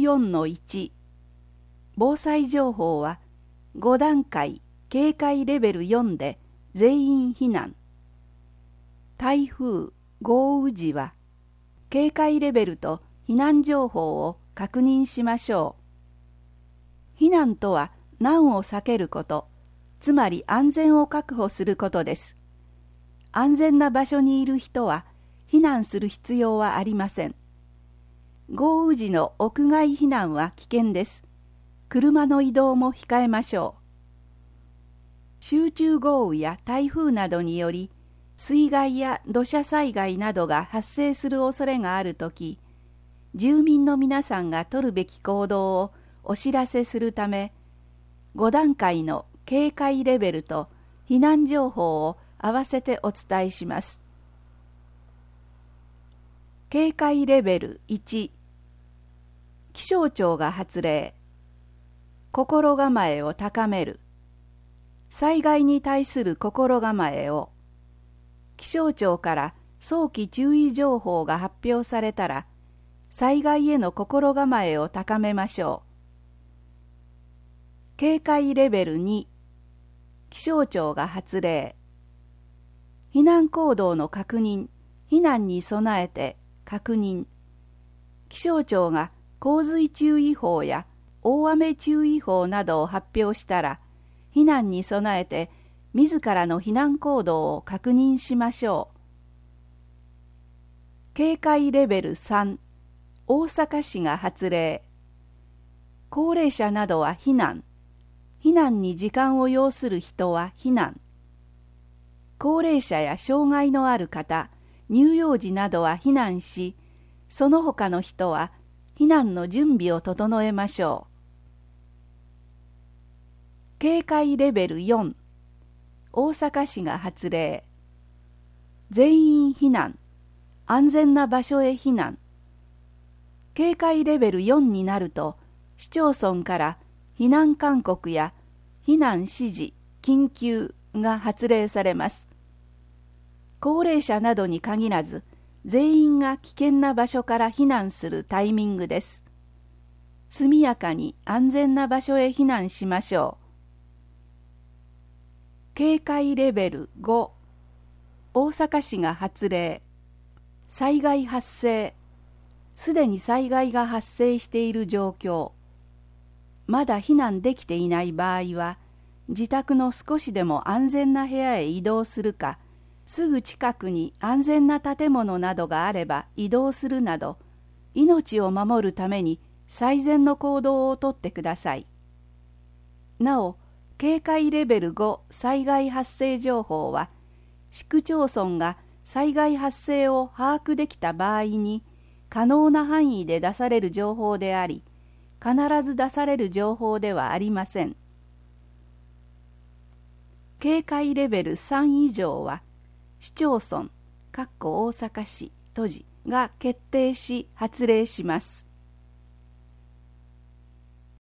14-1、防災情報は5段階警戒レベル4で全員避難。台風、豪雨時は警戒レベルと避難情報を確認しましょう。避難とは難を避けること、つまり安全を確保することです。安全な場所にいる人は避難する必要はありません。豪雨時の屋外避難は危険です。車の移動も控えましょう。集中豪雨や台風などにより、水害や土砂災害などが発生する恐れがあるとき、住民の皆さんが取るべき行動をお知らせするため、5段階の警戒レベルと避難情報を合わせてお伝えします。警戒レベル1、気象庁が発令。心構えを高める。災害に対する心構えを。気象庁から早期注意情報が発表されたら、災害への心構えを高めましょう。警戒レベル2、気象庁が発令。避難行動の確認、避難に備えて確認。気象庁が洪水注意報や大雨注意報などを発表したら、避難に備えて自らの避難行動を確認しましょう。警戒レベル3、大阪市が発令。高齢者などは避難。避難に時間を要する人は避難。高齢者や障害のある方、乳幼児などは避難し、その他の人は避難の準備を整えましょう。警戒レベル4、大阪市が発令。全員避難。安全な場所へ避難。警戒レベル4になると、市町村から避難勧告や避難指示、緊急が発令されます。高齢者などに限らず、全員が危険な場所から避難するタイミングです。速やかに安全な場所へ避難しましょう。警戒レベル5、大阪市が発令。災害発生。すでに災害が発生している状況。まだ避難できていない場合は、自宅の少しでも安全な部屋へ移動するか、すぐ近くに安全な建物などがあれば移動するなど、命を守るために最善の行動をとってください。なお、警戒レベル5災害発生情報は、市区町村が災害発生を把握できた場合に、可能な範囲で出される情報であり、必ず出される情報ではありません。警戒レベル3以上は、市町村、大阪市、都市が決定し発令します。